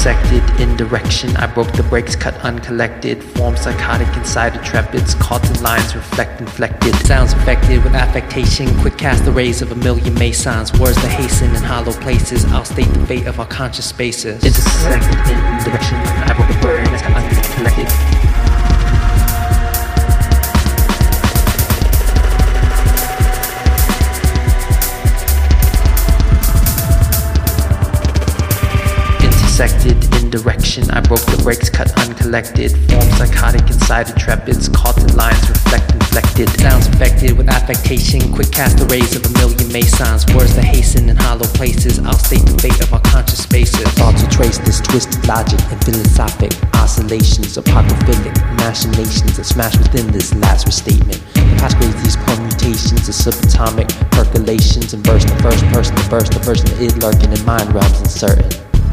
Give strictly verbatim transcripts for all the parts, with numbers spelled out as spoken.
Intersected in direction, I broke the brakes, cut uncollected. Form psychotic inside intrepids, caught in lines, reflect inflected. Sounds infected with affectation, quick cast the rays of a million masons. Words that hasten in hollow places, I'll state the fate of our conscious spaces. Intersected in direction, I broke the brakes, cut uncollected. Intersected in direction, I broke the brakes, cut uncollected. Form psychotic inside intrepids, caught in lines, reflect inflected. Sounds infected with affectation, quick cast the rays of a million masons. Words that hasten in hollow places, I'll state the fate of our conscious spaces. Thoughts will trace this twisted logic and philosophic oscillations, apocryphalic machinations that smash within this last restatement. The past creates these permutations of subatomic percolations and burst the first person to burst the version of it lurking in mind realms uncertain.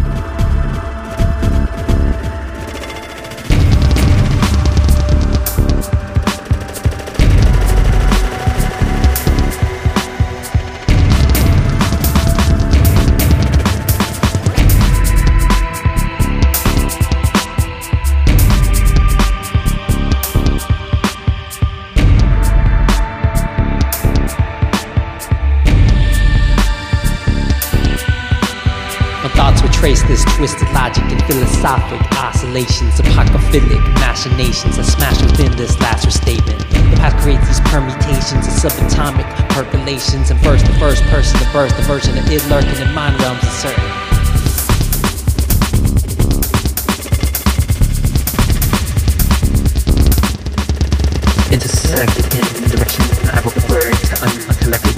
Thoughts will trace this twisted logic and philosophic oscillations, apocryphalic machinations that smash within this last restatement. The past creates these permutations of subatomic percolations and first the first person to burst the version of it lurking in mind realms uncertain. Intersected in direction, I broke the brakes, cut uncollected.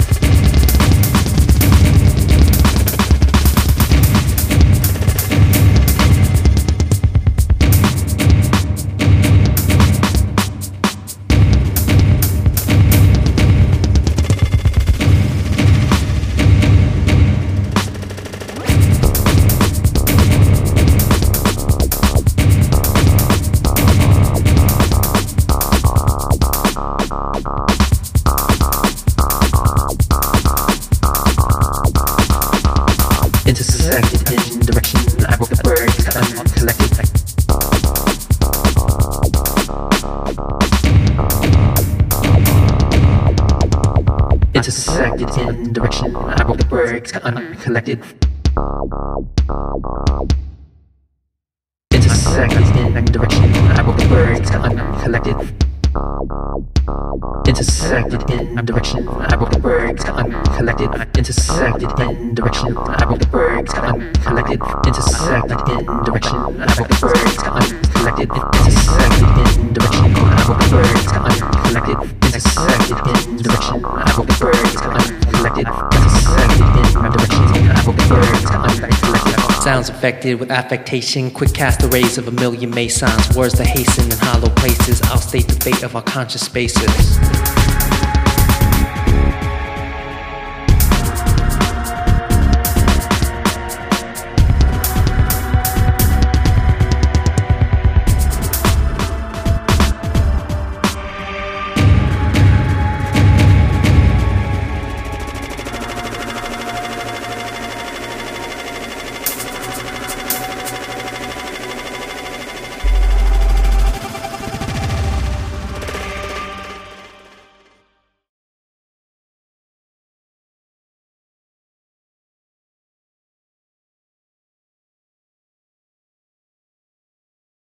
Intersected in direction, I broke the brakes, cut uncollected. Intersected in direction, I broke the brakes, cut uncollected. Intersected in direction, I broke the brakes, cut uncollected. Intersected in direction, I broke the brakes, cut uncollected. Intersected in direction, I broke the brakes, cut uncollected. Intersected in direction, I broke the brakes, cut uncollected. Intersected in direction, I broke the brakes, cut uncollected. Intersected in direction, I broke the brakes, cut uncollected. Intersected in direction, I broke the brakes, cut uncollected. Sounds infected with affectation, quick cast the rays of a million masons. Words that hasten in hollow places, I'll state the fate of our conscious spaces.